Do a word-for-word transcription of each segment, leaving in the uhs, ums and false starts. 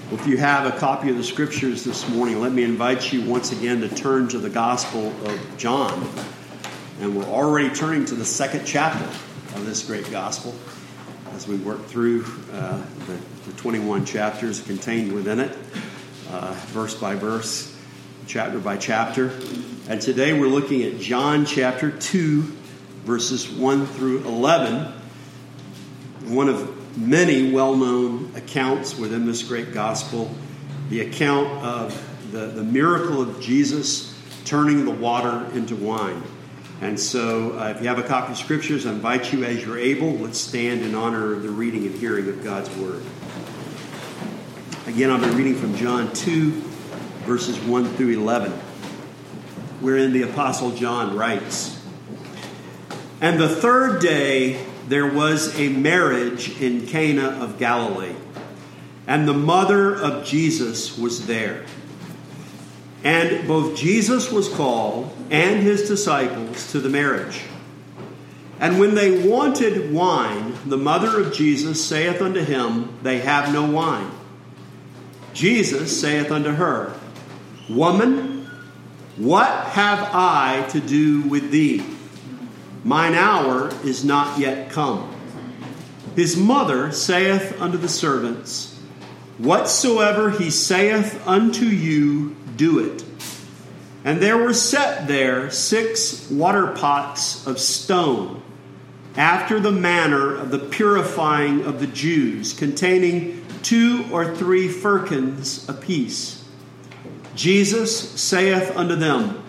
If you have a copy of the Scriptures this morning, let me invite you once again to turn to the Gospel of John. And we're already turning to the second chapter of this great Gospel as we work through uh, the, the twenty-one chapters contained within it, uh, verse by verse, chapter by chapter. And today we're looking at John chapter two, verses one through eleven, one of many well-known accounts within this great gospel, the account of the, the miracle of Jesus turning the water into wine. And so uh, if you have a copy of Scriptures, I invite you as you're able, let's stand in honor of the reading and hearing of God's Word. Again, I'll be reading from John two, verses one through eleven, wherein the Apostle John writes, "And the third day there was a marriage in Cana of Galilee, and the mother of Jesus was there. And both Jesus was called and his disciples to the marriage. And when they wanted wine, the mother of Jesus saith unto him, They have no wine. Jesus saith unto her, Woman, what have I to do with thee? Mine hour is not yet come. His mother saith unto the servants, Whatsoever he saith unto you, do it. And there were set there six water pots of stone, after the manner of the purifying of the Jews, containing two or three firkins apiece. Jesus saith unto them,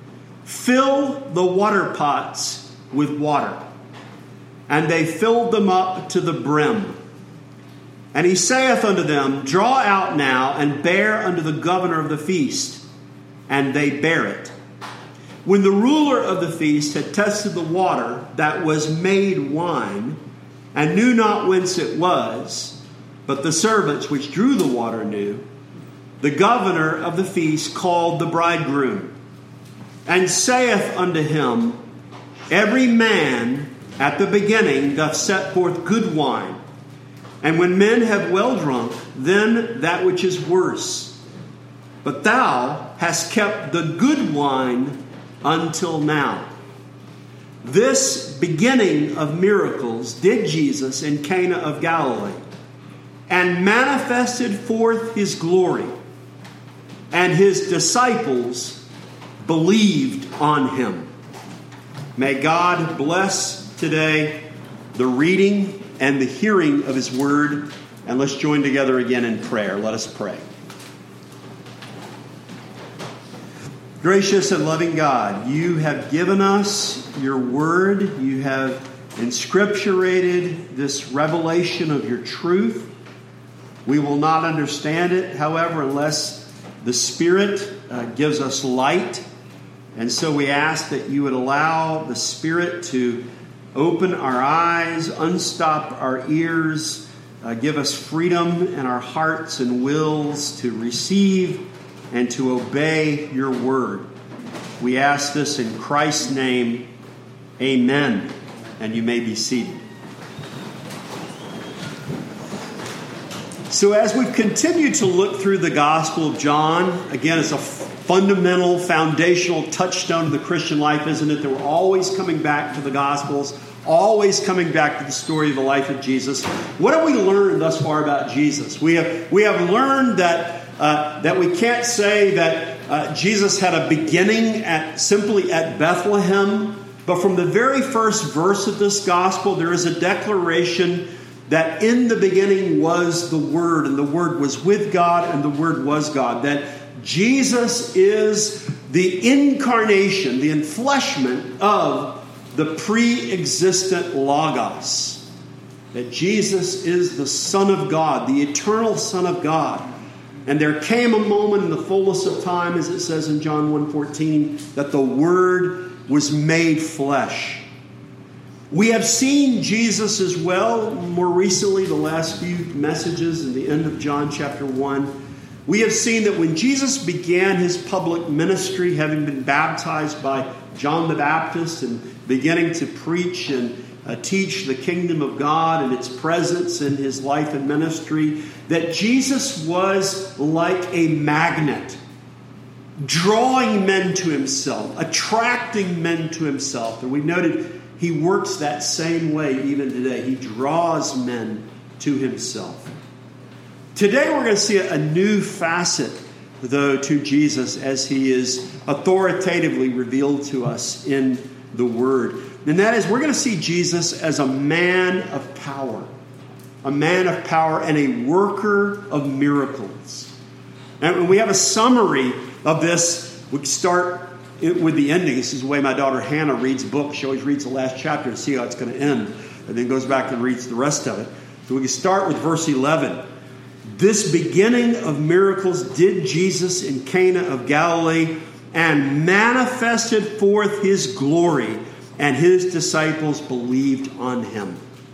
Fill the water pots with water. And they filled them up to the brim. And he saith unto them, Draw out now, and bear unto the governor of the feast. And they bear it. When the ruler of the feast had tested the water that was made wine, and knew not whence it was, but the servants which drew the water knew, the governor of the feast called the bridegroom, and saith unto him, Every man at the beginning doth set forth good wine, and when men have well drunk, then that which is worse. But thou hast kept the good wine until now. This beginning of miracles did Jesus in Cana of Galilee, and manifested forth his glory, and his disciples believed on him." May God bless today the reading and the hearing of his word. And let's join together again in prayer. Let us pray. Gracious and loving God, you have given us your word. You have inscripturated this revelation of your truth. We will not understand it, however, unless the Spirit uh, gives us light. And so we ask that you would allow the Spirit to open our eyes, unstop our ears, uh, give us freedom in our hearts and wills to receive and to obey your word. We ask this in Christ's name. Amen. And you may be seated. So as we've continued to look through the Gospel of John, again, it's a fundamental, foundational touchstone of the Christian life, isn't it? That we're always coming back to the Gospels, always coming back to the story of the life of Jesus. What have we learned thus far about Jesus? We have we have learned that uh, that we can't say that uh, Jesus had a beginning at simply at Bethlehem, but from the very first verse of this Gospel, there is a declaration that in the beginning was the Word, and the Word was with God, and the Word was God. That Jesus is the incarnation, the enfleshment of the pre-existent Logos. That Jesus is the Son of God, the eternal Son of God. And there came a moment in the fullness of time, as it says in John one fourteen, that the Word was made flesh. We have seen Jesus as well, more recently, the last few messages in the end of John chapter one. We have seen that when Jesus began his public ministry, having been baptized by John the Baptist and beginning to preach and uh, teach the kingdom of God and its presence in his life and ministry, that Jesus was like a magnet, drawing men to himself, attracting men to himself. And we noted he works that same way even today. He draws men to himself. Today we're going to see a new facet, though, to Jesus as he is authoritatively revealed to us in the Word. And that is, we're going to see Jesus as a man of power. A man of power and a worker of miracles. And we have a summary of this. We start with the ending. This is the way my daughter Hannah reads books. She always reads the last chapter to see how it's going to end, and then goes back and reads the rest of it. So we can start with verse eleven. This beginning of miracles did Jesus in Cana of Galilee, and manifested forth his glory, and his disciples believed on him.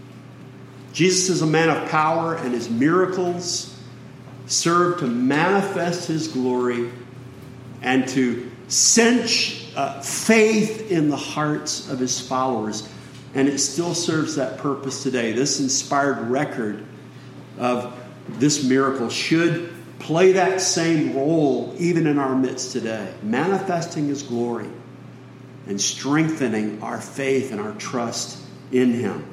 Jesus is a man of power, and his miracles serve to manifest his glory and to cinch uh, faith in the hearts of his followers. And it still serves that purpose today. This inspired record of this miracle should play that same role even in our midst today, manifesting his glory and strengthening our faith and our trust in him.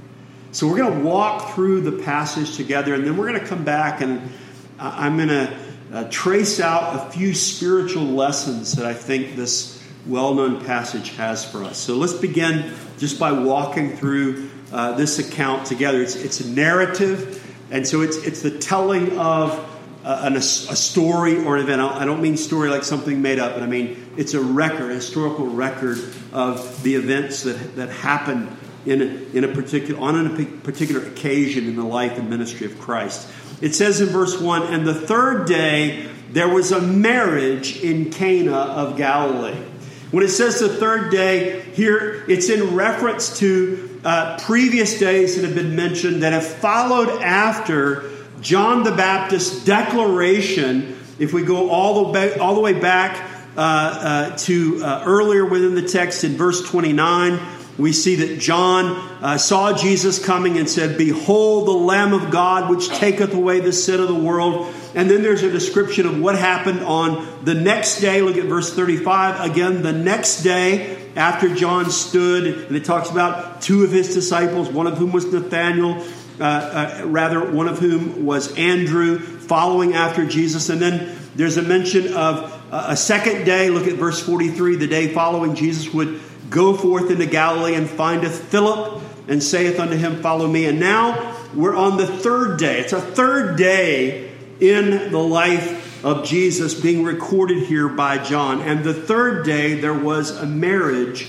So we're going to walk through the passage together, and then we're going to come back, and I'm going to uh, trace out a few spiritual lessons that I think this well-known passage has for us. So let's begin just by walking through uh, this account together. It's, it's a narrative, and so it's it's the telling of uh, an, a, a story or an event. I don't mean story like something made up, but I mean it's a record, a historical record of the events that that happened in a, in a particular on a particular occasion in the life and ministry of Christ. It says in verse one, and the third day there was a marriage in Cana of Galilee. When it says the third day, here it's in reference to uh, previous days that have been mentioned that have followed after John the Baptist's declaration. If we go all the way, all the way back uh, uh, to uh, earlier within the text in verse twenty-nine, we see that John uh, saw Jesus coming and said, behold the Lamb of God which taketh away the sin of the world. And then there's a description of what happened on the next day. Look at verse thirty-five. Again, the next day after John stood, and it talks about two of his disciples, one of whom was Nathanael, uh, uh, rather one of whom was Andrew, following after Jesus. And then there's a mention of uh, a second day. Look at verse forty-three. The day following, Jesus would go forth into Galilee and findeth Philip and saith unto him, follow me. And now we're on the third day. It's a third day in the life of Jesus being recorded here by John. And the third day there was a marriage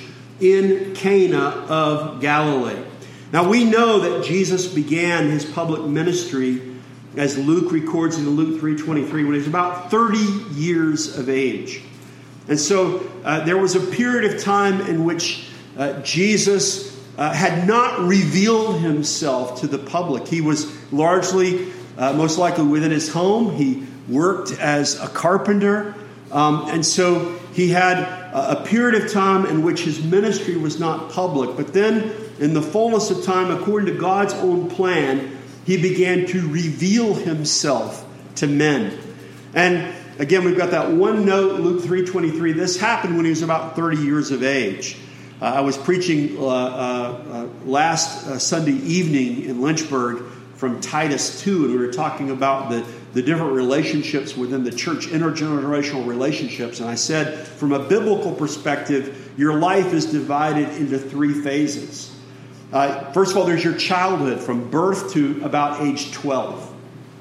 in Cana of Galilee. Now we know that Jesus began his public ministry, as Luke records in Luke three twenty-three, when he was about thirty years of age. And so uh, there was a period of time in which uh, Jesus uh, had not revealed himself to the public. He was largely, uh, most likely within his home. He worked as a carpenter. Um, and so he had a, a period of time in which his ministry was not public. But then in the fullness of time, according to God's own plan, he began to reveal himself to men. And again, we've got that one note, Luke three twenty-three. This happened when he was about thirty years of age. Uh, I was preaching uh, uh, uh, last uh, Sunday evening in Lynchburg from Titus two, and we were talking about the, the different relationships within the church, intergenerational relationships. And I said, from a biblical perspective, your life is divided into three phases. Uh, first of all, there's your childhood from birth to about age twelve.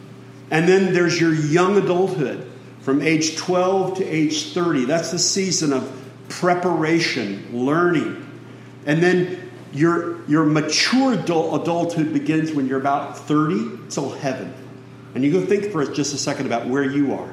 And then there's your young adulthood from age twelve to age thirty. That's the season of preparation, learning. And then your, your mature adult, adulthood begins when you're about thirty till heaven. And you go think for just a second about where you are.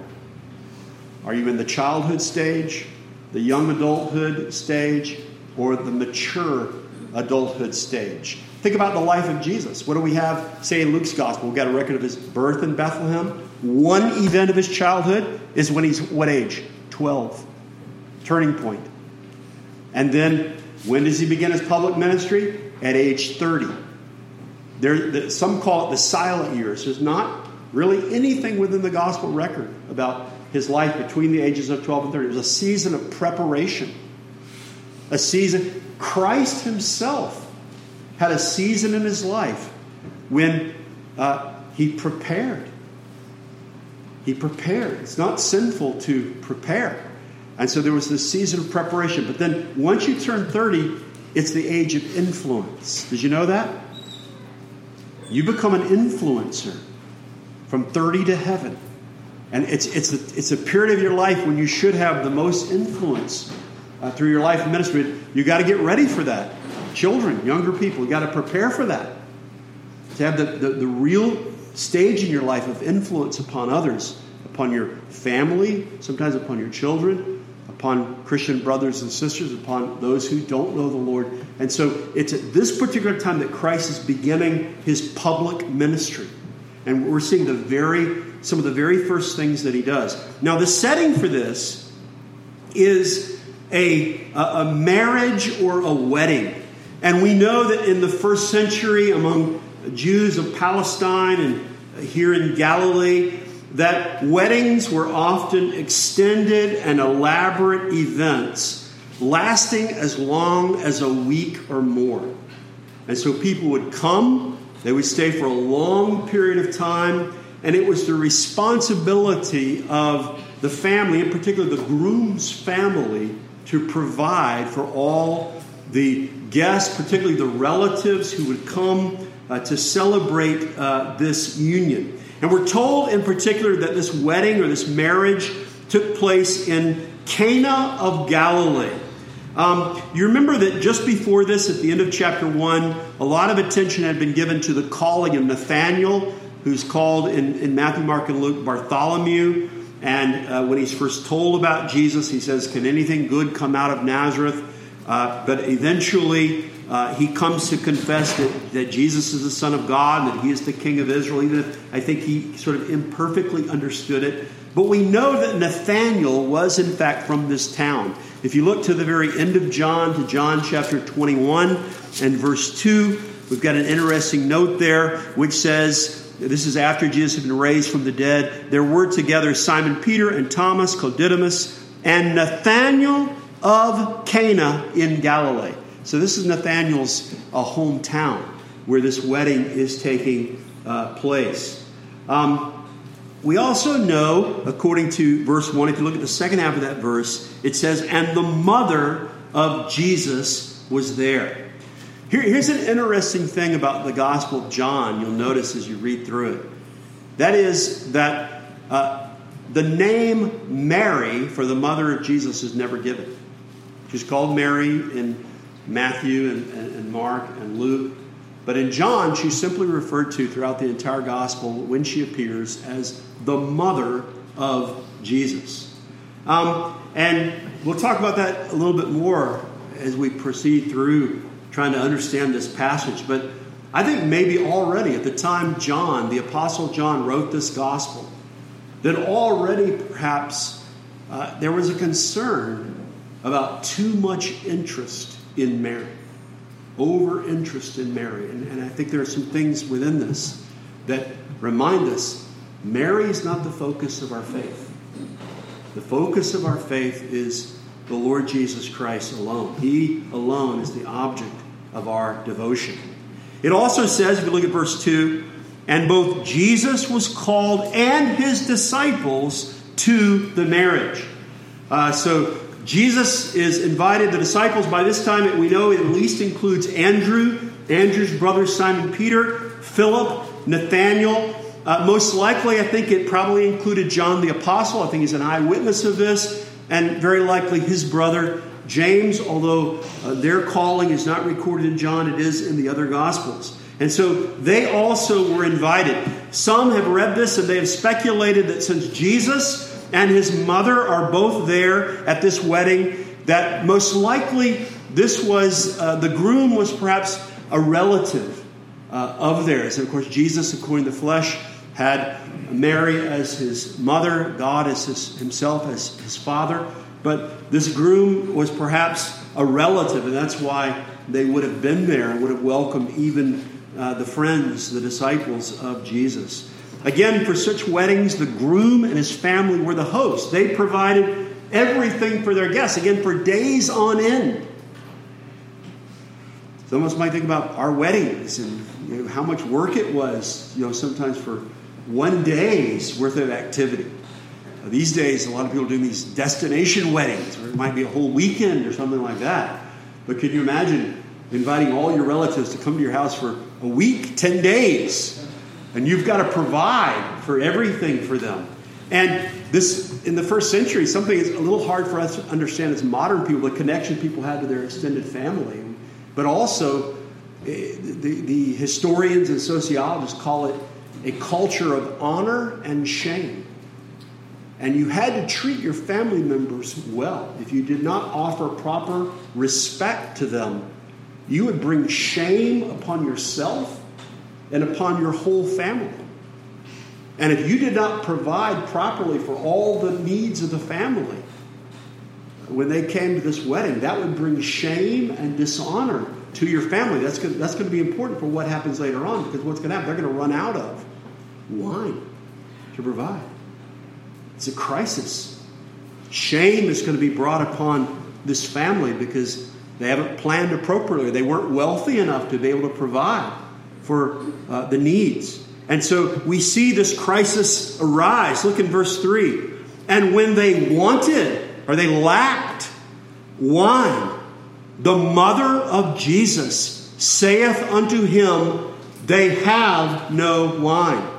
Are you in the childhood stage, the young adulthood stage, or the mature adulthood stage? Think about the life of Jesus. What do we have, say, in Luke's gospel? We've got a record of his birth in Bethlehem. One event of his childhood is when he's what age? twelve. Turning point. And then when does he begin his public ministry? at age thirty. There, some call it the silent years. There's not really anything within the gospel record about his life between the ages of twelve and thirty. It was a season of preparation. A season. Christ himself had a season in his life when uh, he prepared. He prepared. It's not sinful to prepare. And so there was this season of preparation. But then once you turn thirty, it's the age of influence. Did you know that? You become an influencer from thirty to heaven. And it's it's a, it's a period of your life when you should have the most influence uh, through your life and ministry. You got to get ready for that. Children, younger people, you got to prepare for that. To have the, the, the real stage in your life of influence upon others, upon your family, sometimes upon your children, upon Christian brothers and sisters, upon those who don't know the Lord. And so it's at this particular time that Christ is beginning his public ministry. And we're seeing the very some of the very first things that he does. Now, the setting for this is a, a, a marriage or a wedding. And we know that in the first century among Jews of Palestine and here in Galilee, that weddings were often extended and elaborate events lasting as long as a week or more. And so people would come, they would stay for a long period of time, and it was the responsibility of the family, in particular the groom's family, to provide for all the guests, particularly the relatives who would come uh, to celebrate uh, this union. And we're told in particular that this wedding or this marriage took place in Cana of Galilee. Um, you remember that just before this, at the end of chapter one, a lot of attention had been given to the calling of Nathanael, who's called in, in Matthew, Mark, and Luke Bartholomew. And uh, when he's first told about Jesus, he says, "Can anything good come out of Nazareth?" Uh, but eventually uh, he comes to confess that, that Jesus is the Son of God, and that he is the King of Israel, even if I think he sort of imperfectly understood it. But we know that Nathanael was, in fact, from this town. If you look to the very end of John, to John chapter twenty-one and verse two, we've got an interesting note there which says, this is after Jesus had been raised from the dead, there were together Simon Peter and Thomas, called Didymus, and Nathanael of Cana in Galilee. So this is Nathanael's uh, hometown where this wedding is taking uh, place. Um, we also know, according to verse one, if you look at the second half of that verse, it says, "And the mother of Jesus was there." Here, here's an interesting thing about the Gospel of John you'll notice as you read through it. That is that uh, the name Mary for the mother of Jesus is never given. She's called Mary in Matthew and, and, and Mark and Luke. But in John, she's simply referred to throughout the entire Gospel when she appears as the mother of Jesus. Um, and we'll talk about that a little bit more as we proceed through trying to understand this passage. But I think maybe already at the time John, the Apostle John, wrote this Gospel, that already perhaps uh, there was a concern about too much interest in Mary. Over interest in Mary. And, and I think there are some things within this that remind us Mary is not the focus of our faith. The focus of our faith is the Lord Jesus Christ alone. He alone is the object of our devotion. It also says, if you look at verse two, "And both Jesus was called and his disciples to the marriage." Uh, so Jesus is invited. The disciples, by this time, we know it at least includes Andrew, Andrew's brother Simon Peter, Philip, Nathanael. Uh, most likely, I think it probably included John the Apostle. I think he's an eyewitness of this. And very likely his brother James, although uh, their calling is not recorded in John, it is in the other Gospels. And so they also were invited. Some have read this and they have speculated that since Jesus and his mother are both there at this wedding, that most likely this was, uh, the groom was perhaps a relative uh, of theirs. And of course, Jesus, according to the flesh, had Mary as his mother, God as his, himself as his father. But this groom was perhaps a relative, and that's why they would have been there and would have welcomed even uh, the friends, the disciples of Jesus. Again, for such weddings, the groom and his family were the hosts. They provided everything for their guests, again, for days on end. Some of us might think about our weddings and you know, how much work it was, you know, sometimes for one day's worth of activity. These days, a lot of people are doing these destination weddings, or it might be a whole weekend or something like that. But can you imagine inviting all your relatives to come to your house for a week, ten days, and you've got to provide for everything for them? And this, in the first century, something is a little hard for us to understand as modern people, the connection people had to their extended family. But also, the, the historians and sociologists call it a culture of honor and shame. And you had to treat your family members well. If you did not offer proper respect to them, you would bring shame upon yourself and upon your whole family. And if you did not provide properly for all the needs of the family, when they came to this wedding, that would bring shame and dishonor to your family. That's going, that's going to be important for what happens later on, because what's going to happen? They're going to run out of wine to provide. It's a crisis. Shame is going to be brought upon this family because they haven't planned appropriately. They weren't wealthy enough to be able to provide for uh, the needs. And so we see this crisis arise. Look in verse three. And when they wanted, or they lacked wine, the mother of Jesus saith unto him, they have no wine.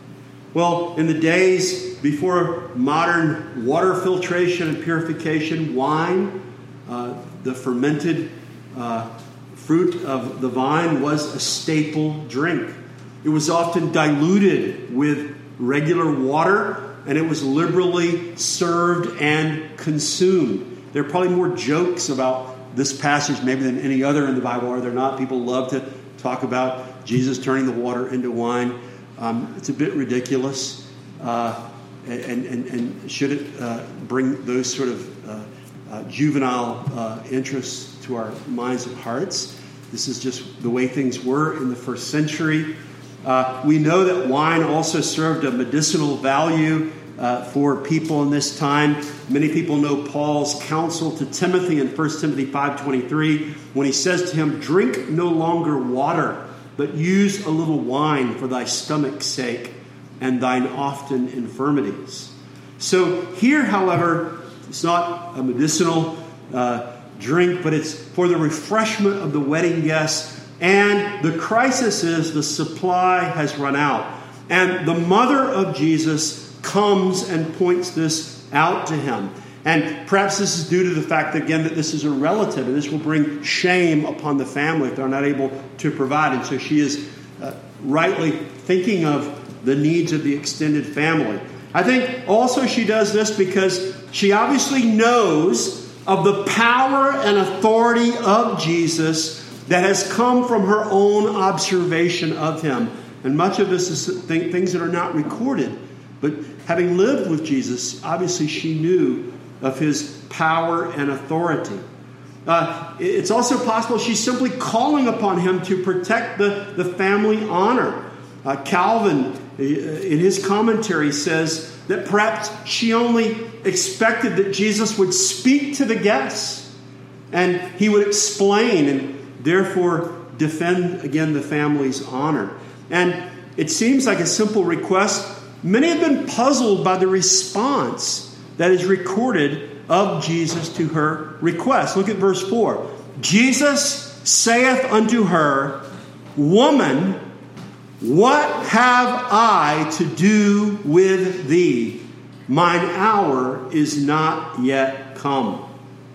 Well, in the days before modern water filtration and purification, wine, uh, the fermented uh, fruit of the vine, was a staple drink. It was often diluted with regular water, and it was liberally served and consumed. There are probably more jokes about this passage maybe than any other in the Bible, are there not? People love to talk about Jesus turning the water into wine. Um, it's a bit ridiculous. Uh, and, and, and should it uh, bring those sort of uh, uh, juvenile uh, interests to our minds and hearts? This is just the way things were in the first century. Uh, we know that wine also served a medicinal value uh, for people in this time. Many people know Paul's counsel to Timothy in First Timothy five twenty-three when he says to him, drink no longer water, but use a little wine for thy stomach's sake and thine often infirmities. So here, however, it's not a medicinal uh, drink, but it's for the refreshment of the wedding guests. And the crisis is the supply has run out. And the mother of Jesus comes and points this out to him. And perhaps this is due to the fact, that, again, that this is a relative, and this will bring shame upon the family if they're not able to provide. And so she is uh, rightly thinking of the needs of the extended family. I think also she does this because she obviously knows of the power and authority of Jesus that has come from her own observation of him. And much of this is th- things that are not recorded. But having lived with Jesus, obviously she knew of his power and authority. Uh, it's also possible she's simply calling upon him to protect the, the family honor. Uh, Calvin, in his commentary, says that perhaps she only expected that Jesus would speak to the guests and he would explain and therefore defend again the family's honor. And it seems like a simple request. Many have been puzzled by the response that is recorded of Jesus to her request. Look at verse four. Jesus saith unto her, Woman, what have I to do with thee? Mine hour is not yet come.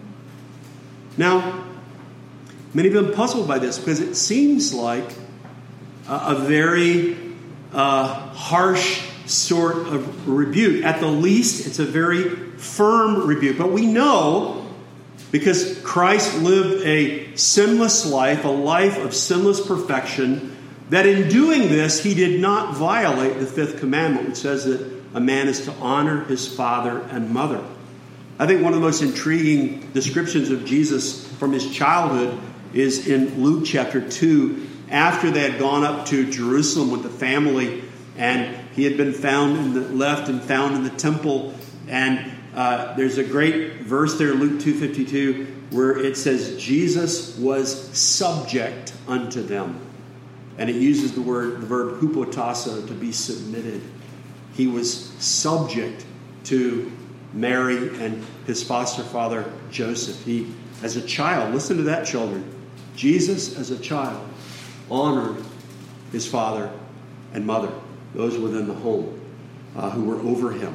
Now, many have been puzzled by this because it seems like a, a very uh, harsh sort of rebuke. At the least, it's a very firm rebuke. But we know, because Christ lived a sinless life, a life of sinless perfection, that in doing this, he did not violate the fifth commandment, which says that a man is to honor his father and mother. I think one of the most intriguing descriptions of Jesus from his childhood is in Luke chapter two, after they had gone up to Jerusalem with the family, and he had been found in the left and found in the temple. And uh, there's a great verse there, Luke two fifty-two, where it says Jesus was subject unto them. And it uses the word, the verb hupotasso, to be submitted. He was subject to Mary and his foster father Joseph. He, as a child, listen to that, children. Jesus, as a child, honored his father and mother, those within the home uh, who were over him.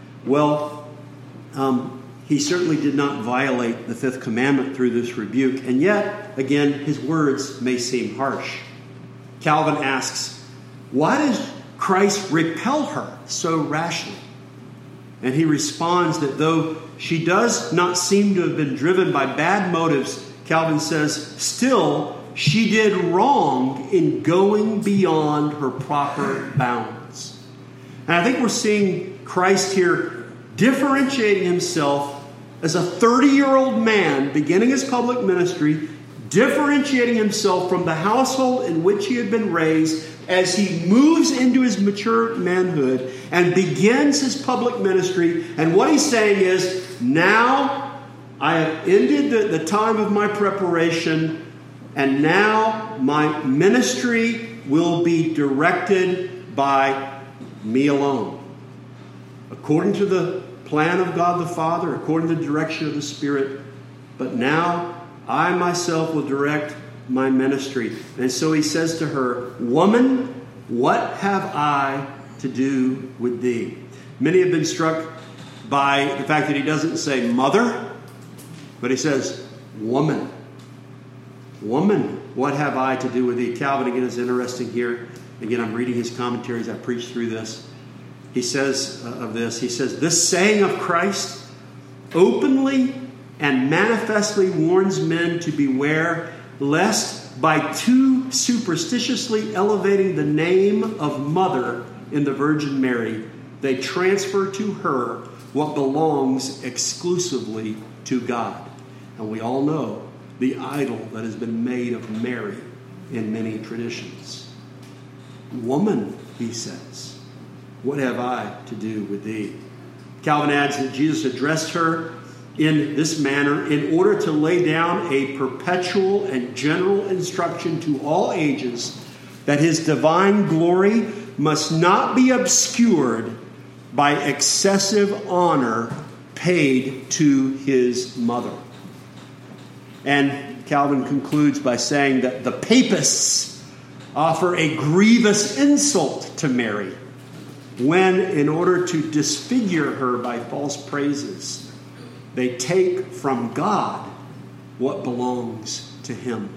Well, um, he certainly did not violate the fifth commandment through this rebuke. And yet, again, his words may seem harsh. Calvin asks, why does Christ repel her so rashly? And he responds that though she does not seem to have been driven by bad motives, Calvin says, still she did wrong in going beyond her proper bounds. And I think we're seeing Christ here differentiating himself as a thirty-year-old man beginning his public ministry, differentiating himself from the household in which he had been raised as he moves into his mature manhood and begins his public ministry. And what he's saying is, now I have ended the, the time of my preparation, and now my ministry will be directed by me alone. According to the plan of God the Father, according to the direction of the Spirit. But now I myself will direct my ministry. And so he says to her, woman, what have I to do with thee? Many have been struck by the fact that he doesn't say mother, but he says woman. Woman, what have I to do with thee? Calvin, again, is interesting here. Again, I'm reading his commentaries. I preached through this. He says uh, of this, he says, this saying of Christ openly and manifestly warns men to beware lest by too superstitiously elevating the name of mother in the Virgin Mary, they transfer to her what belongs exclusively to God. And we all know the idol that has been made of Mary in many traditions. Woman, he says, what have I to do with thee? Calvin adds that Jesus addressed her in this manner in order to lay down a perpetual and general instruction to all ages that his divine glory must not be obscured by excessive honor paid to his mother. And Calvin concludes by saying that the papists offer a grievous insult to Mary when, in order to disfigure her by false praises, they take from God what belongs to him.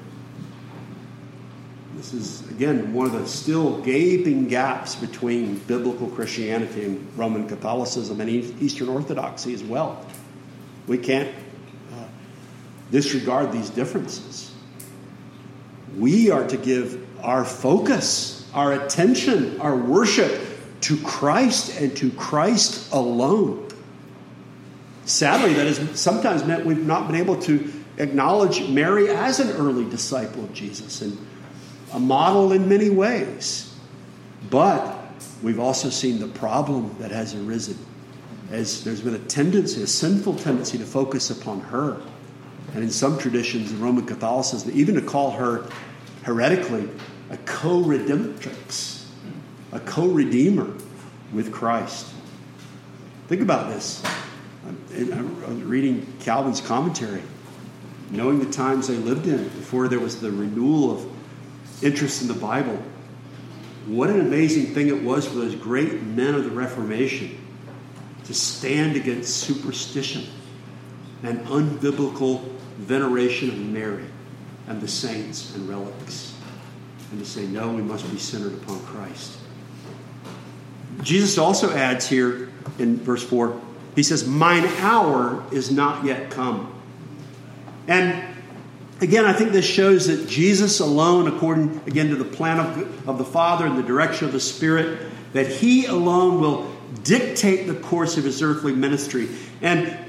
This is, again, one of the still gaping gaps between biblical Christianity and Roman Catholicism and Eastern Orthodoxy as well. We can't uh, disregard these differences. We are to give our focus, our attention, our worship to Christ and to Christ alone. Sadly, that has sometimes meant we've not been able to acknowledge Mary as an early disciple of Jesus and a model in many ways. But we've also seen the problem that has arisen as there's been a tendency, a sinful tendency to focus upon her. And in some traditions in Roman Catholicism, even to call her heretically a co-redemptrix, a co-redeemer with Christ. Think about this. I was reading Calvin's commentary, knowing the times they lived in before there was the renewal of interest in the Bible. What an amazing thing it was for those great men of the Reformation to stand against superstition and unbiblical veneration of Mary and the saints and relics, and to say, no, we must be centered upon Christ. Jesus also adds here in verse four, he says, mine hour is not yet come. And again, I think this shows that Jesus alone, according, again, to the plan of, of the Father and the direction of the Spirit, that he alone will dictate the course of his earthly ministry. And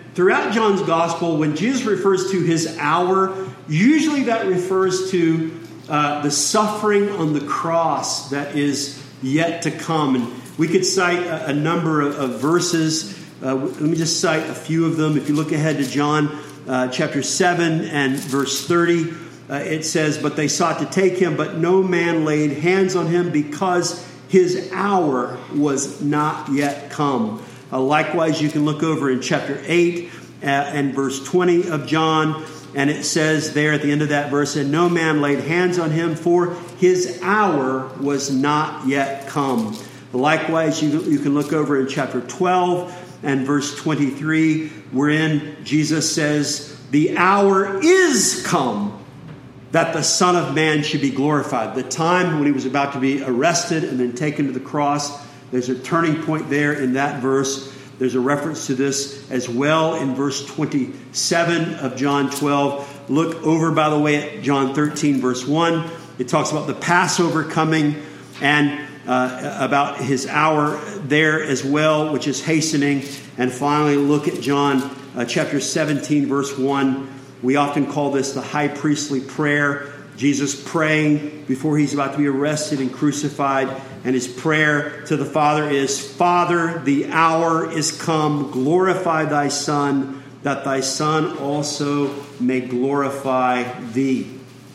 throughout John's gospel, when Jesus refers to his hour, usually that refers to uh, the suffering on the cross that is yet to come. And we could cite a, a number of, of verses. Uh, let me just cite a few of them. If you look ahead to John uh, chapter seven and verse thirty, uh, it says, "But they sought to take him, but no man laid hands on him because his hour was not yet come." Uh, likewise, you can look over in chapter eight uh, and verse twenty of John, and it says there at the end of that verse, "And no man laid hands on him, for his hour was not yet come." Likewise, you, you can look over in chapter twelve and verse twenty-three, wherein Jesus says, "The hour is come that the Son of Man should be glorified." The time when he was about to be arrested and then taken to the cross. There's a turning point there in that verse. There's a reference to this as well in verse twenty-seven of John twelve. Look over, by the way, at John thirteen, verse one. It talks about the Passover coming and uh, about his hour there as well, which is hastening. And finally, look at John uh, chapter seventeen, verse one. We often call this the high priestly prayer. Jesus praying before he's about to be arrested and crucified. And his prayer to the Father is, "Father, the hour is come. Glorify thy Son, that thy Son also may glorify thee."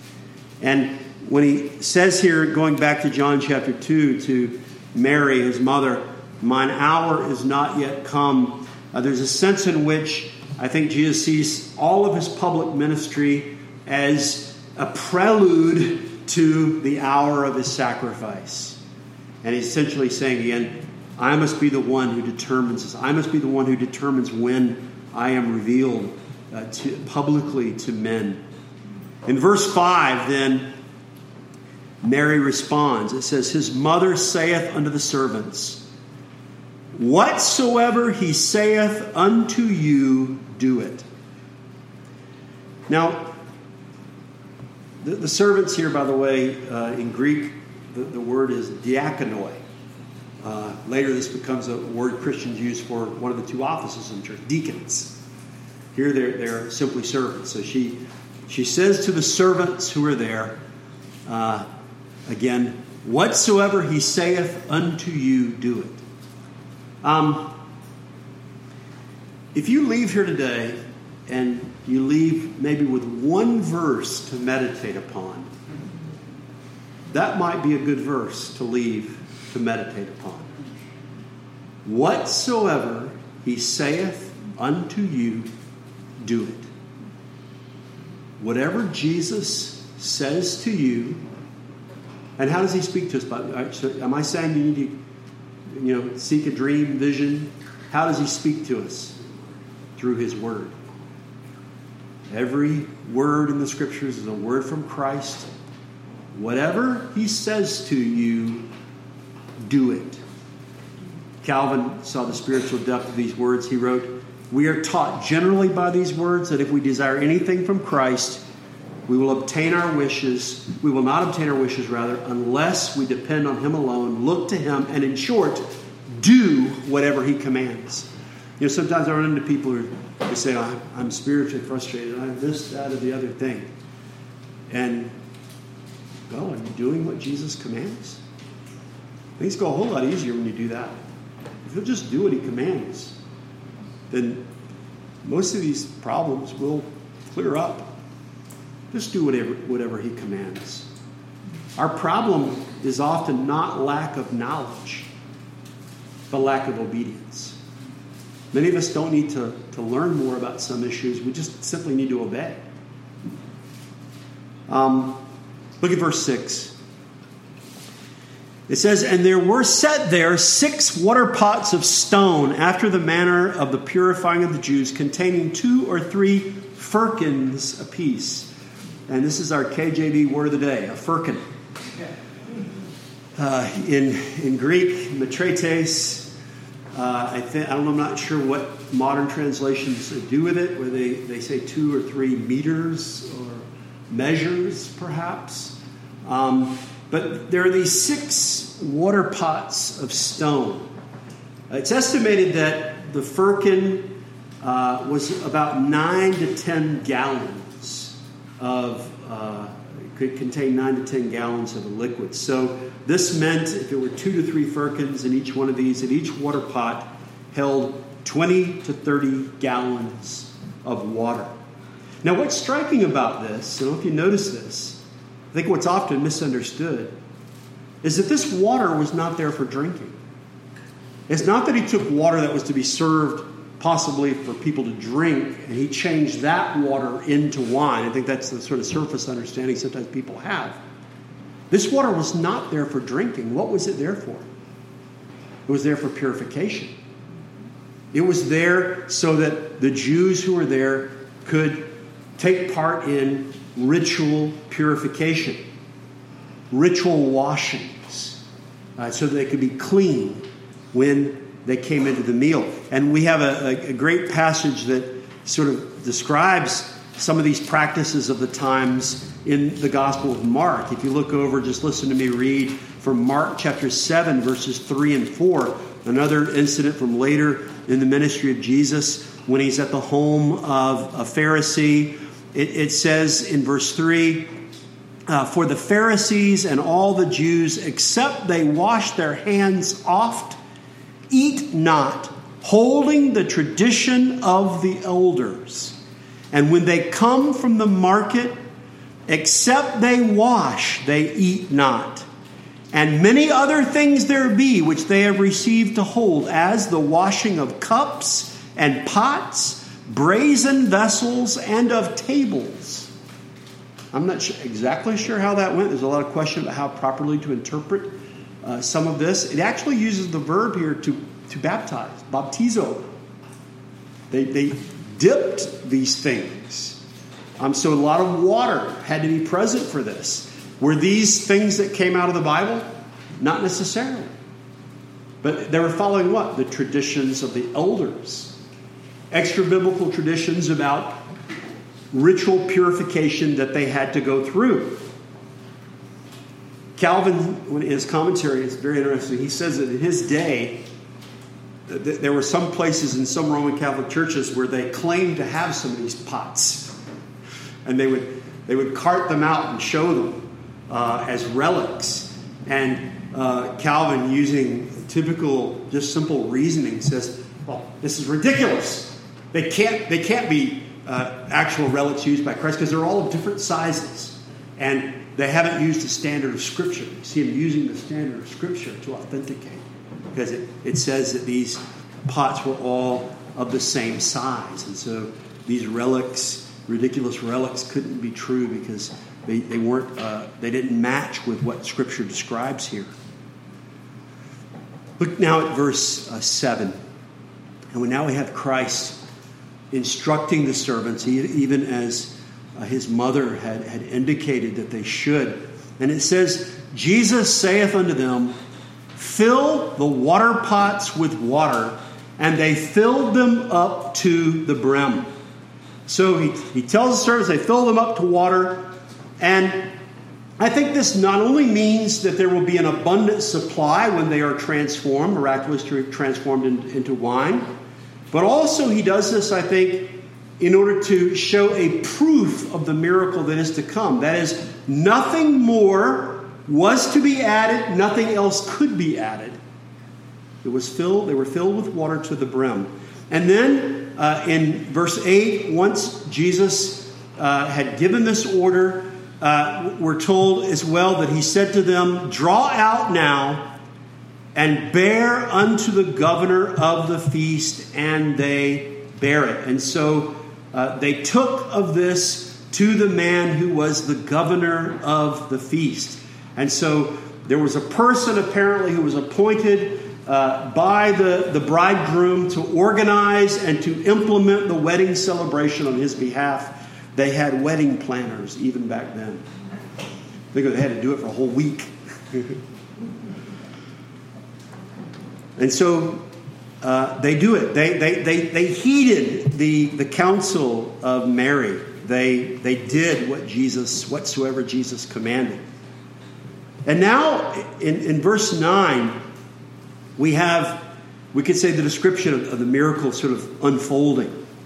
And when he says here, going back to John chapter two, to Mary, his mother, "Mine hour is not yet come," uh, there's a sense in which I think Jesus sees all of his public ministry as a prelude to the hour of his sacrifice. And he's essentially saying again, I must be the one who determines this. I must be the one who determines when I am revealed uh, to, publicly to men. In verse five, then, Mary responds. It says, "His mother saith unto the servants, Whatsoever he saith unto you, do it." Now, the, the servants here, by the way, uh, in Greek, the, the word is diakonoi. Uh, later, this becomes a word Christians use for one of the two offices in church, deacons. Here, they're, they're simply servants. So she, she says to the servants who are there, uh, again, "Whatsoever he saith unto you, do it." Um, if you leave here today and you leave maybe with one verse to meditate upon, that might be a good verse to leave to meditate upon. "Whatsoever he saith unto you, do it." Whatever Jesus says to you, and how does he speak to us? By, so am I saying you need to You know, seek a dream, vision? How does he speak to us? Through his word. Every word in the scriptures is a word from Christ. Whatever he says to you, do it. Calvin saw the spiritual depth of these words. He wrote, "We are taught generally by these words that if we desire anything from Christ, we will obtain our wishes. We will not obtain our wishes, rather, unless we depend on him alone, look to him, and in short, do whatever he commands." You know, sometimes I run into people who, who say, oh, I'm spiritually frustrated. I have this, that, or the other thing. And, well, are you doing what Jesus commands? Things go a whole lot easier when you do that. If you'll just do what he commands, then most of these problems will clear up. Just do whatever, whatever he commands. Our problem is often not lack of knowledge, but lack of obedience. Many of us don't need to, to learn more about some issues. We just simply need to obey. Um, look at verse six. It says, "And there were set there six water pots of stone after the manner of the purifying of the Jews, containing two or three firkins apiece." And this is our K J V word of the day, a firkin. Uh, in in Greek, metretes. Uh, I think I don't know. I'm not sure what modern translations do with it, where they, they say two or three meters or measures, perhaps. Um, but there are these six water pots of stone. It's estimated that the firkin uh, was about nine to ten gallons of, uh, could contain nine to ten gallons of a liquid. So this meant if it were two to three firkins in each one of these, that each water pot held twenty to thirty gallons of water. Now, what's striking about this, I don't know if you notice this, I think what's often misunderstood, is that this water was not there for drinking. It's not that he took water that was to be served possibly for people to drink, and he changed that water into wine. I think that's the sort of surface understanding sometimes people have. This water was not there for drinking. What was it there for? It was there for purification. It was there so that the Jews who were there could take part in ritual purification, ritual washings, uh, so that they could be clean when they came into the meal. And we have a, a, a great passage that sort of describes some of these practices of the times in the Gospel of Mark. If you look over, just listen to me read from Mark chapter seven, verses three and four, another incident from later in the ministry of Jesus when he's at the home of a Pharisee. It, it says in verse three, uh, for the Pharisees and all the Jews, except they wash their hands oft, eat not, holding the tradition of the elders. And when they come from the market, except they wash, they eat not. And many other things there be which they have received to hold, as the washing of cups and pots, brazen vessels, and of tables. I'm not sure, exactly sure how that went. There's a lot of question about how properly to interpret uh, some of this. It actually uses the verb here to, to baptize, baptizo. They, they dipped these things. Um, so a lot of water had to be present for this. Were these things that came out of the Bible? Not necessarily. But they were following what? The traditions of the elders. Extra-biblical traditions about ritual purification that they had to go through. Calvin, in his commentary, is very interesting. He says that in his day, there were some places in some Roman Catholic churches where they claimed to have some of these pots. And they would they would cart them out and show them uh, as relics. And uh, Calvin, using typical, just simple reasoning, says, well, this is ridiculous. They can't, they can't be uh, actual relics used by Christ because they're all of different sizes. And they haven't used the standard of Scripture. You see him using the standard of Scripture to authenticate. Because it, it says that these pots were all of the same size. And so these relics, ridiculous relics, couldn't be true because they, they weren't uh, they didn't match with what Scripture describes here. Look now at verse uh, seven. And we, now we have Christ instructing the servants, even as uh, his mother had, had indicated that they should. And it says, Jesus saith unto them, fill the water pots with water. And they filled them up to the brim. So he, he tells the servants they fill them up to water. And I think this not only means that there will be an abundant supply when they are transformed, miraculously transformed in, into wine. But also he does this, I think, in order to show a proof of the miracle that is to come. That is, nothing more was to be added, nothing else could be added. It was filled, they were filled with water to the brim. And then uh, in verse eight, once Jesus uh, had given this order, uh, we're told as well that he said to them, draw out now and bear unto the governor of the feast, and they bear it. And so uh, they took of this to the man who was the governor of the feast. And so there was a person apparently who was appointed uh, by the, the bridegroom to organize and to implement the wedding celebration on his behalf. They had wedding planners even back then. I think they had to do it for a whole week. And so uh, they do it. They, they, they, they heeded the, the counsel of Mary. They, they did what Jesus, whatsoever Jesus commanded. And now, in, in verse nine, we have, we could say, the description of, of the miracle sort of unfolding.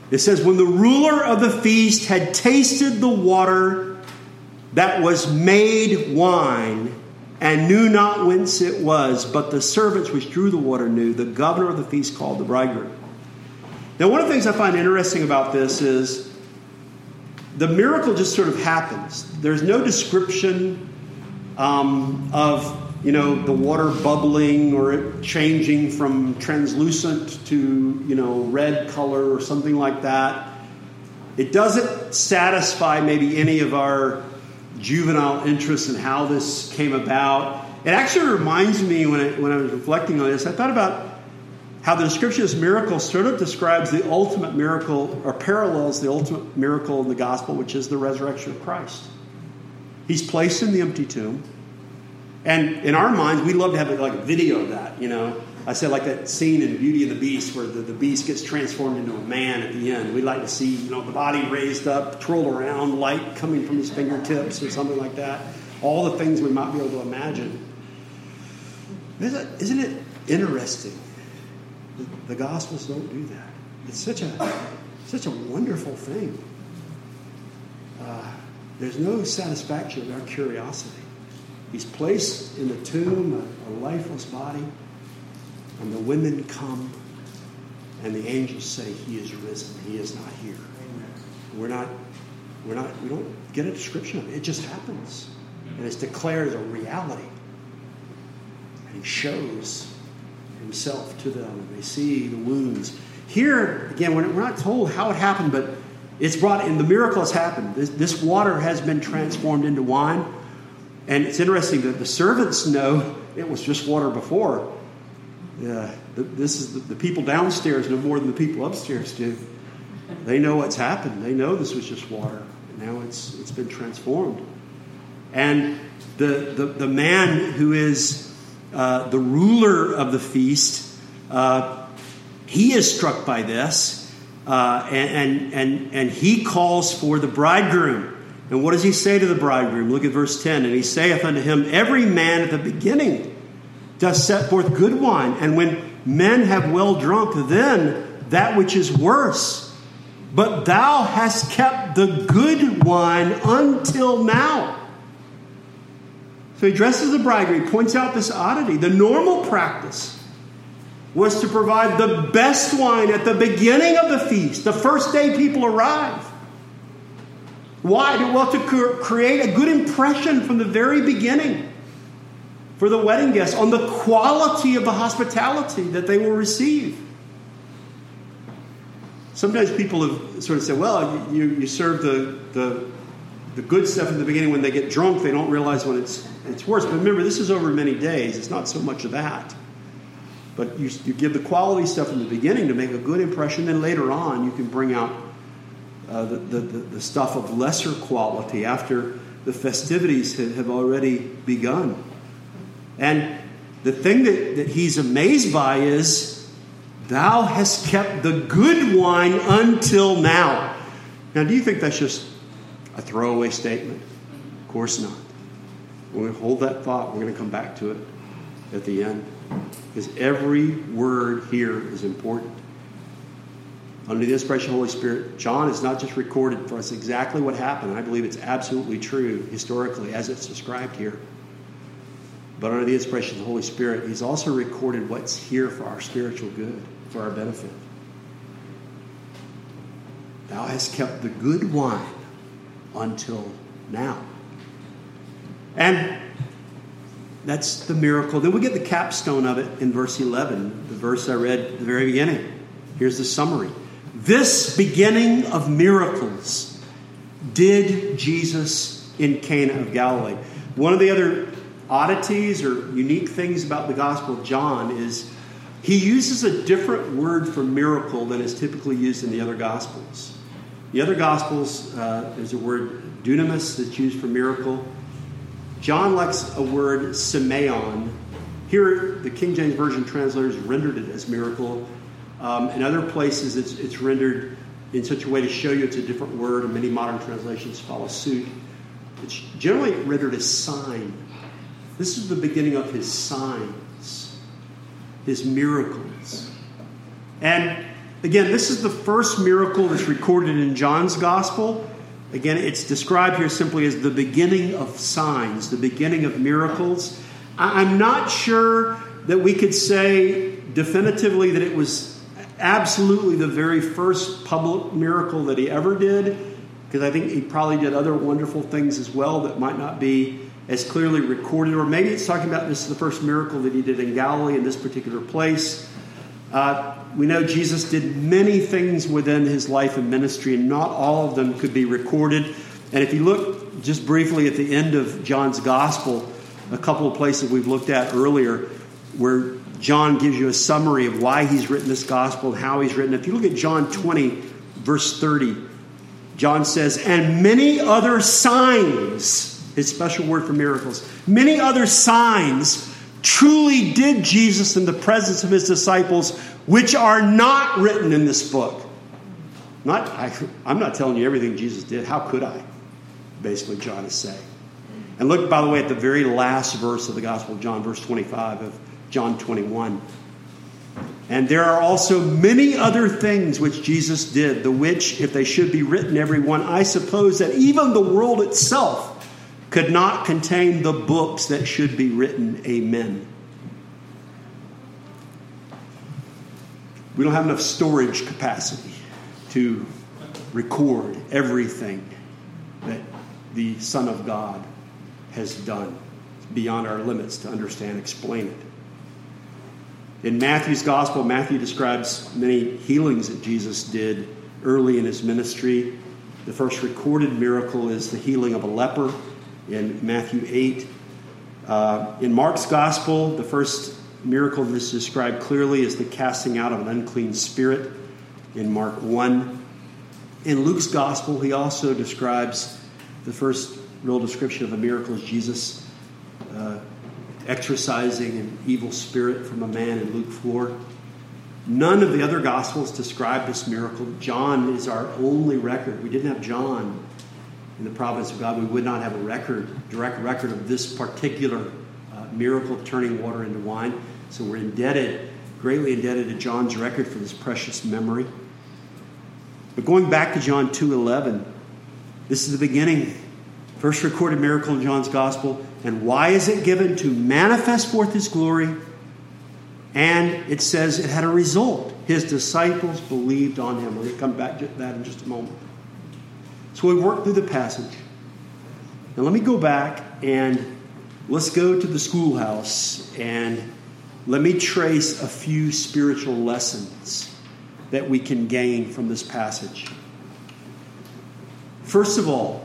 It says, when the ruler of the feast had tasted the water that was made wine, and knew not whence it was, but the servants which drew the water knew, the governor of the feast called the bridegroom. Now, one of the things I find interesting about this is the miracle just sort of happens. There's no description um, of, you know, the water bubbling or it changing from translucent to, you know, red color or something like that. It doesn't satisfy maybe any of our juvenile interest in how this came about. It actually reminds me, when I, when I was reflecting on this, I thought about how the description of this miracle sort of describes the ultimate miracle, or parallels the ultimate miracle in the gospel, which is the resurrection of Christ. He's placed in the empty tomb. And in our minds, we love to have like a video of that, you know. I said like that scene in Beauty and the Beast where the, the beast gets transformed into a man at the end. We'd like to see, you know, the body raised up, twirled around, light coming from his fingertips or something like that. All the things we might be able to imagine. Isn't it interesting? The Gospels don't do that. It's such a such a wonderful thing. Uh, there's no satisfaction in our curiosity. He's placed in the tomb, a, a lifeless body, and the women come, and the angels say, "He is risen. He is not here." We're not. We're not. We don't get a description of it. It just happens, and it's declared as a reality. And he shows himself to them, and they see the wounds. Here, again, we're not told how it happened, but it's brought in. The miracle has happened. This, this water has been transformed into wine. And it's interesting that the servants know it was just water before. Yeah, this is the, the people downstairs know more than the people upstairs do. They know what's happened. They know this was just water. Now it's it's been transformed. And the the, the man who is Uh, the ruler of the feast, uh, he is struck by this, uh, and, and and and he calls for the bridegroom. And what does he say to the bridegroom? Look at verse ten. And he saith unto him, every man at the beginning doth set forth good wine, and when men have well drunk, then that which is worse. But thou hast kept the good wine until now. So he addresses the bridegroom. He points out this oddity. The normal practice was to provide the best wine at the beginning of the feast, the first day people arrive. Why? Well, to create a good impression from the very beginning for the wedding guests on the quality of the hospitality that they will receive. Sometimes people have sort of said, well, you, you serve the, the, the good stuff in the beginning. When they get drunk, they don't realize when it's it's worse. But remember, this is over many days. It's not so much of that. But you, you give the quality stuff in the beginning to make a good impression. Then later on, you can bring out uh, the, the, the stuff of lesser quality after the festivities have, have already begun. And the thing that, that he's amazed by is, thou hast kept the good wine until now. Now, do you think that's just a throwaway statement? Of course not. We're going to hold that thought. We're going to come back to it at the end. Because every word here is important. Under the inspiration of the Holy Spirit, John has not just recorded for us exactly what happened. I believe it's absolutely true historically as it's described here. But under the inspiration of the Holy Spirit, he's also recorded what's here for our spiritual good, for our benefit. Thou hast kept the good wine until now. And that's the miracle. Then we get the capstone of it in verse eleven, the verse I read at the very beginning. Here's the summary. This beginning of miracles did Jesus in Cana of Galilee. One of the other oddities or unique things about the Gospel of John is he uses a different word for miracle than is typically used in the other Gospels. The other Gospels, uh, there's a word dunamis that's used for miracle. John likes a word semeion. Here, the King James Version translators rendered it as miracle. Um, in other places, it's, it's rendered in such a way to show you it's a different word, and many modern translations follow suit. It's generally rendered as sign. This is the beginning of his signs, his miracles. And Again, this is the first miracle that's recorded in John's gospel. Again, it's described here simply as the beginning of signs, the beginning of miracles. I'm not sure that we could say definitively that it was absolutely the very first public miracle that he ever did, because I think he probably did other wonderful things as well that might not be as clearly recorded. Or maybe it's talking about this is the first miracle that he did in Galilee in this particular place. Uh, we know Jesus did many things within his life and ministry, and not all of them could be recorded. And if you look just briefly at the end of John's gospel, a couple of places we've looked at earlier where John gives you a summary of why he's written this gospel and how he's written it. If you look at John twenty, verse thirty, John says, and many other signs, his special word for miracles, many other signs truly did Jesus in the presence of his disciples, which are not written in this book. Not, I, I'm not telling you everything Jesus did. How could I? Basically, John is saying. And look, by the way, at the very last verse of the Gospel of John, verse twenty-five of John twenty-one. And there are also many other things which Jesus did, the which, if they should be written, every one, I suppose that even the world itself could not contain the books that should be written. Amen. We don't have enough storage capacity to record everything that the Son of God has done. It's beyond our limits to understand and explain it. In Matthew's gospel, Matthew describes many healings that Jesus did early in his ministry. The first recorded miracle is the healing of a leper in Matthew eight. Uh, in Mark's gospel, the first miracle that is described clearly is the casting out of an unclean spirit in Mark one. In Luke's gospel, he also describes the first real description of a miracle as Jesus uh, exorcising an evil spirit from a man in Luke four. None of the other Gospels describe this miracle. John is our only record. We didn't have John in the providence of God. We would not have a record, direct record of this particular uh, miracle of turning water into wine. So we're indebted, greatly indebted to John's record for this precious memory. But going back to John two eleven, this is the beginning, first recorded miracle in John's Gospel. And why is it given? To manifest forth his glory. And it says it had a result. His disciples believed on him. We're going to come back to that in just a moment. So we work through the passage. Now let me go back and let's go to the schoolhouse and let me trace a few spiritual lessons that we can gain from this passage. First of all,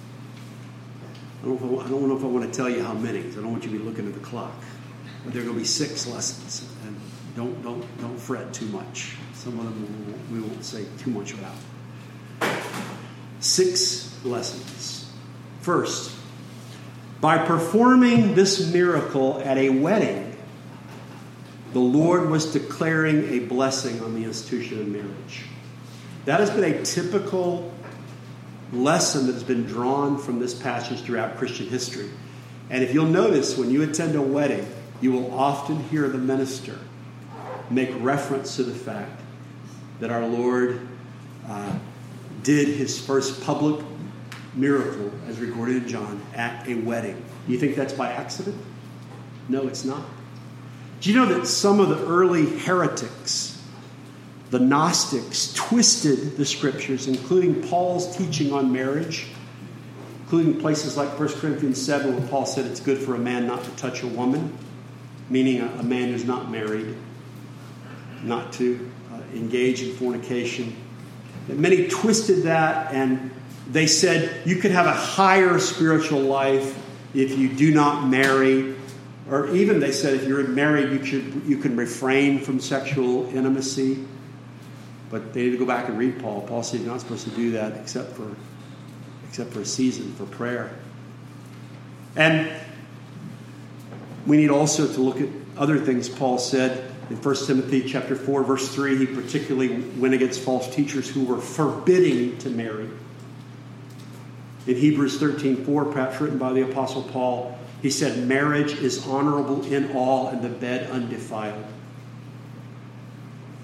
I don't know if I, I don't know if I want to tell you how many, because I don't want you to be looking at the clock. But there are going to be six lessons, and don't don't don't fret too much. Some of them we won't, we won't say too much about. Six lessons. First, by performing this miracle at a wedding, the Lord was declaring a blessing on the institution of marriage. That has been a typical lesson that has been drawn from this passage throughout Christian history. And if you'll notice, when you attend a wedding, you will often hear the minister make reference to the fact that our Lord uh, did his first public miracle, as recorded in John, at a wedding. Do you think that's by accident? No, it's not. Do you know that some of the early heretics, the Gnostics, twisted the scriptures, including Paul's teaching on marriage, including places like First Corinthians seven, where Paul said it's good for a man not to touch a woman, meaning a, a man who's not married, not to uh, engage in fornication. And many twisted that, and they said you could have a higher spiritual life if you do not marry. Or even they said if you're married, you should you can refrain from sexual intimacy. But they need to go back and read Paul. Paul said you're not supposed to do that except for except for a season, for prayer. And we need also to look at other things Paul said. In First Timothy chapter four, verse three, he particularly went against false teachers who were forbidding to marry. In Hebrews thirteen four, perhaps written by the Apostle Paul, he said, marriage is honorable in all and the bed undefiled.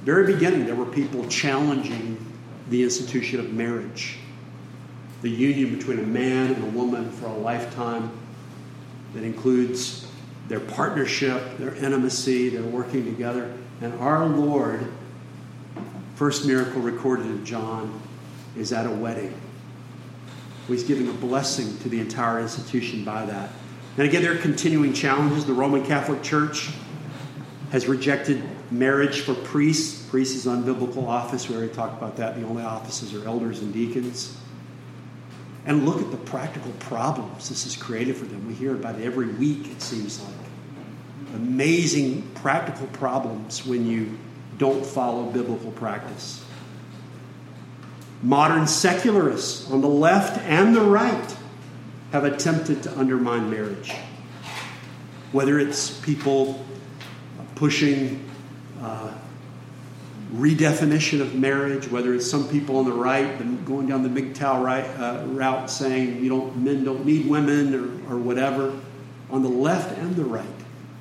very beginning, there were people challenging the institution of marriage, the union between a man and a woman for a lifetime that includes their partnership, their intimacy, their working together. And our Lord, first miracle recorded in John, is at a wedding. He's giving a blessing to the entire institution by that. And again, there are continuing challenges. The Roman Catholic Church has rejected marriage for priests. Priest is unbiblical office. We already talked about that. The only offices are elders and deacons. And look at the practical problems this has created for them. We hear about it every week, it seems like. Amazing practical problems when you don't follow biblical practice. Modern secularists on the left and the right have attempted to undermine marriage. Whether it's people pushing uh, redefinition of marriage, whether it's some people on the right going down the M G T O W right, uh, route saying you don't, men don't need women or, or whatever. On the left and the right,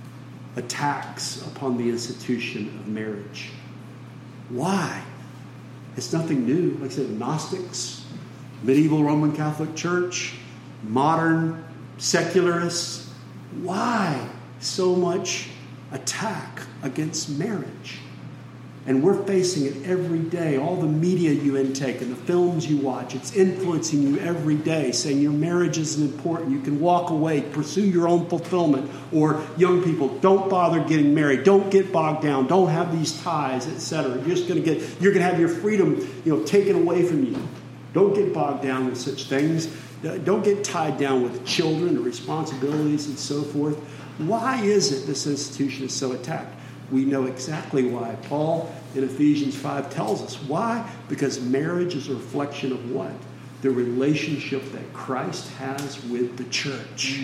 attacks upon the institution of marriage. Why? It's nothing new. Like I said, Gnostics, medieval Roman Catholic Church, modern secularists. Why so much attack against marriage? And we're facing it every day. All the media you intake and the films you watch, it's influencing you every day, saying your marriage isn't important. You can walk away, pursue your own fulfillment. Or young people, don't bother getting married. Don't get bogged down. Don't have these ties, et cetera. You're just going to get, you're going to have your freedom, you know, taken away from you. Don't get bogged down with such things. Don't get tied down with children, the responsibilities, and so forth. Why is it this institution is so attacked? We know exactly why. Paul in Ephesians five tells us. Why? Because marriage is a reflection of what? The relationship that Christ has with the church.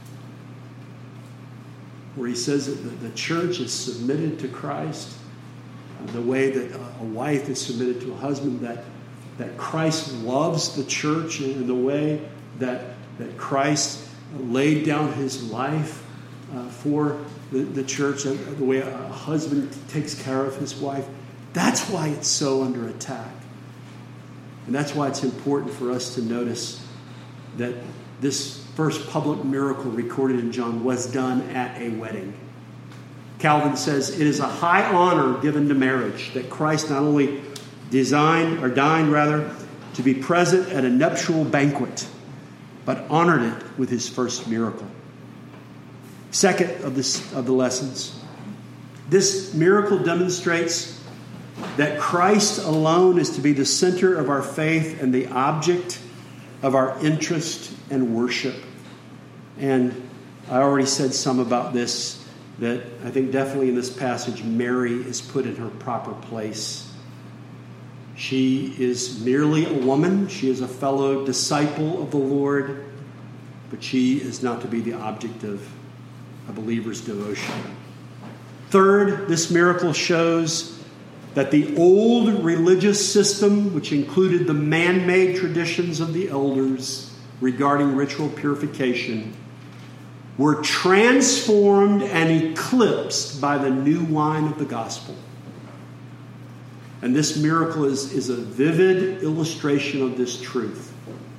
Where he says that the church is submitted to Christ, uh, the way that a wife is submitted to a husband, that, that Christ loves the church in the way that, that Christ laid down his life uh, for The, the church, the way a husband takes care of his wife. That's why it's so under attack. And that's why it's important for us to notice that this first public miracle recorded in John was done at a wedding. Calvin says, it is a high honor given to marriage that Christ not only designed, or deigned rather, to be present at a nuptial banquet, but honored it with his first miracle. Second of, this, of the lessons, this miracle demonstrates that Christ alone is to be the center of our faith and the object of our interest and worship. And I already said some about this, that I think definitely in this passage, Mary is put in her proper place. She is merely a woman. She is a fellow disciple of the Lord, but she is not to be the object of a believer's devotion. Third, this miracle shows that the old religious system, which included the man-made traditions of the elders regarding ritual purification, were transformed and eclipsed by the new wine of the gospel. And this miracle is, is a vivid illustration of this truth.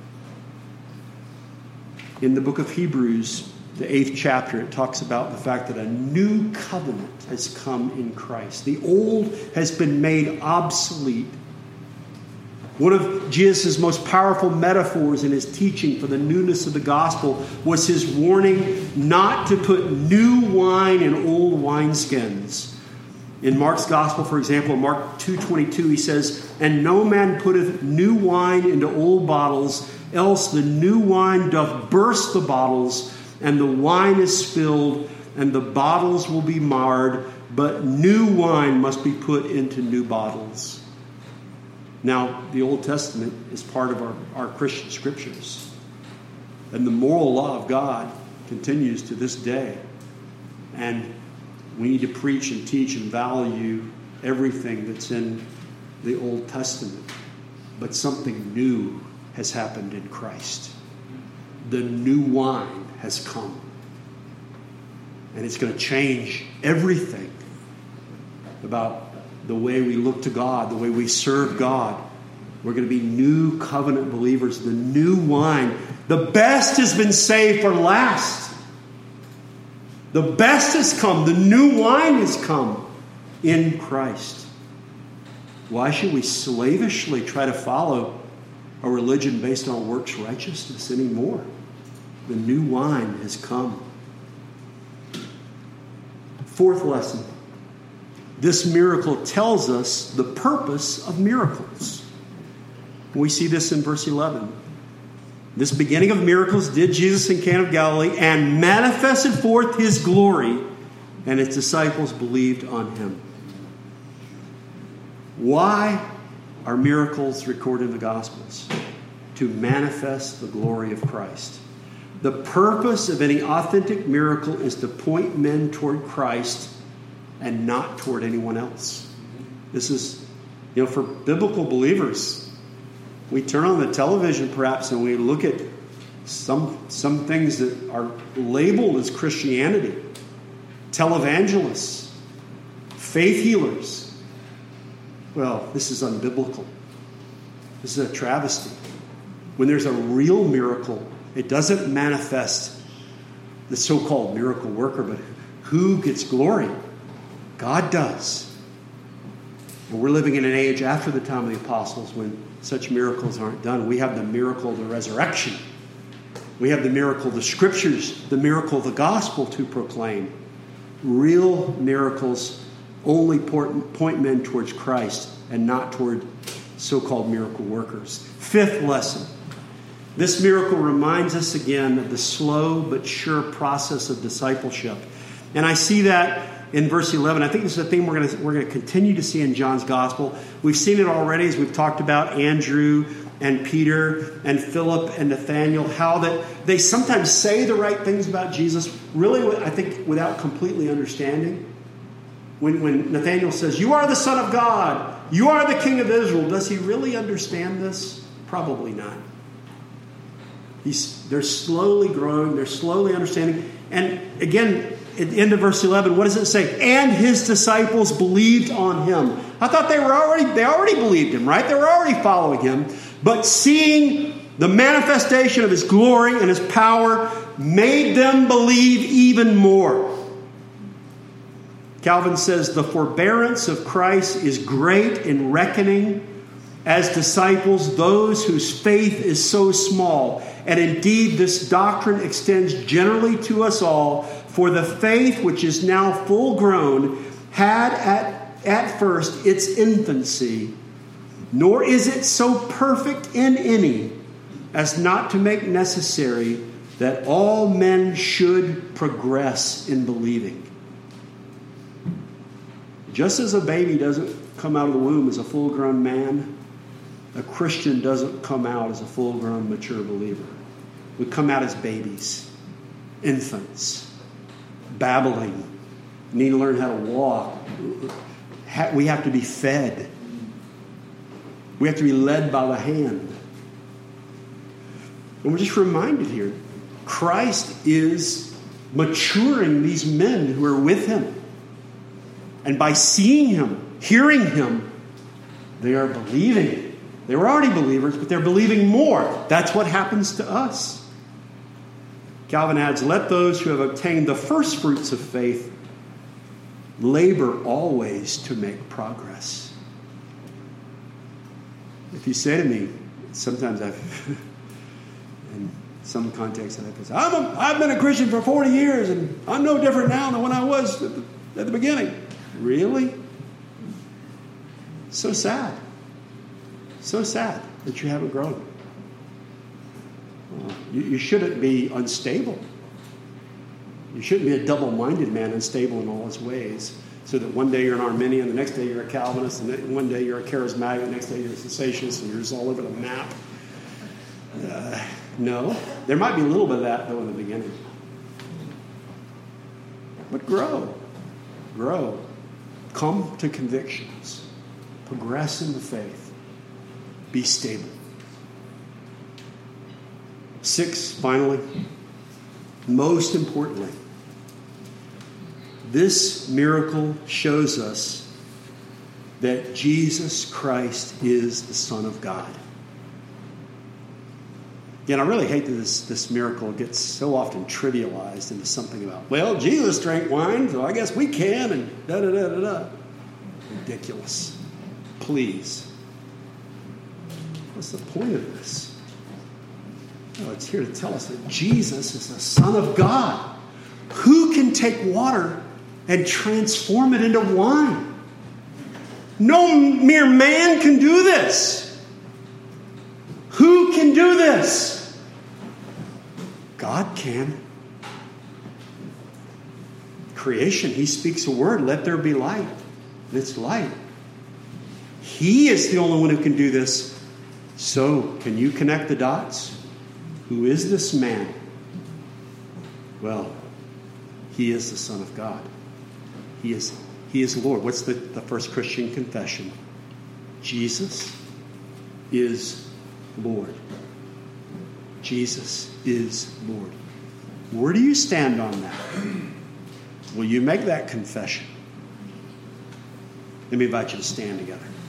In the book of Hebrews, the eighth chapter, it talks about the fact that a new covenant has come in Christ. The old has been made obsolete. One of Jesus' most powerful metaphors in his teaching for the newness of the gospel was his warning not to put new wine in old wineskins. In Mark's gospel, for example, in Mark two twenty-two, he says, "And no man putteth new wine into old bottles, else the new wine doth burst the bottles, and the wine is spilled, and the bottles will be marred, but new wine must be put into new bottles." Now, the Old Testament is part of our, our Christian scriptures. And the moral law of God continues to this day. And we need to preach and teach and value everything that's in the Old Testament. But something new has happened in Christ. The new wine has come. And it's going to change everything about the way we look to God, the way we serve God. We're going to be new covenant believers. The new wine. The best has been saved for last. The best has come. The new wine has come in Christ. Why should we slavishly try to follow a religion based on works righteousness anymore? The new wine has come. Fourth lesson. This miracle tells us the purpose of miracles. We see this in verse eleven. This beginning of miracles did Jesus in Cana of Galilee and manifested forth his glory, and his disciples believed on him. Why are miracles recorded in the Gospels? To manifest the glory of Christ. The purpose of any authentic miracle is to point men toward Christ and not toward anyone else. This is, you know, for biblical believers, we turn on the television perhaps and we look at some, some things that are labeled as Christianity. Televangelists, faith healers. Well, this is unbiblical. This is a travesty. When there's a real miracle, it doesn't manifest the so-called miracle worker, but who gets glory? God does. And we're living in an age after the time of the apostles when such miracles aren't done. We have the miracle of the resurrection. We have the miracle of the scriptures, the miracle of the gospel to proclaim. Real miracles only point men towards Christ and not toward so-called miracle workers. Fifth lesson. This miracle reminds us again of the slow but sure process of discipleship. And I see that in verse eleven. I think this is a theme we're going to we're going to continue to see in John's gospel. We've seen it already as we've talked about Andrew and Peter and Philip and Nathaniel, how that they sometimes say the right things about Jesus, really, I think, without completely understanding. When, when Nathaniel says, "You are the Son of God, you are the King of Israel," does he really understand this? Probably not. He's, they're slowly growing, they're slowly understanding. And again, at the end of verse eleven, what does it say? And his disciples believed on him. I thought they were already, they already believed him, right? They were already following him. But seeing the manifestation of his glory and his power made them believe even more. Calvin says, the forbearance of Christ is great in reckoning as disciples those whose faith is so small. And indeed, this doctrine extends generally to us all. For the faith which is now full grown had at, at first its infancy, nor is it so perfect in any as not to make necessary that all men should progress in believing. Just as a baby doesn't come out of the womb as a full-grown man, a Christian doesn't come out as a full-grown, mature believer. We come out as babies, infants, babbling, need to learn how to walk. We have to be fed. We have to be led by the hand. And we're just reminded here, Christ is maturing these men who are with him. And by seeing him, hearing him, they are believing. They were already believers, but they're believing more. That's what happens to us. Calvin adds, let those who have obtained the first fruits of faith labor always to make progress. If you say to me, sometimes I've, in some contexts, I've said, I'm a, I've been a Christian for forty years and I'm no different now than when I was at the, at the beginning. Really? So sad. So sad that you haven't grown. Well, you, you shouldn't be unstable. You shouldn't be a double-minded man, unstable in all his ways, so that one day you're an Arminian, the next day you're a Calvinist, and then one day you're a charismatic, the next day you're a cessationist, and you're just all over the map. Uh, no. There might be a little bit of that, though, in the beginning. But grow. Grow. Come to convictions. Progress in the faith. Be stable. Six, finally, most importantly, this miracle shows us that Jesus Christ is the Son of God. And I really hate that this, this miracle gets so often trivialized into something about, well, Jesus drank wine, so I guess we can, and da-da-da-da-da. Ridiculous. Please. What's the point of this? Well, it's here to tell us that Jesus is the Son of God. Who can take water and transform it into wine? No mere man can do this. Who can do this? God can. Creation, he speaks a word, let there be light. And it's light. He is the only one who can do this. So, can you connect the dots? Who is this man? Well, he is the Son of God. He is, he is Lord. What's the, the first Christian confession? Jesus is Lord. Jesus is Lord. Where do you stand on that? Will you make that confession? Let me invite you to stand together.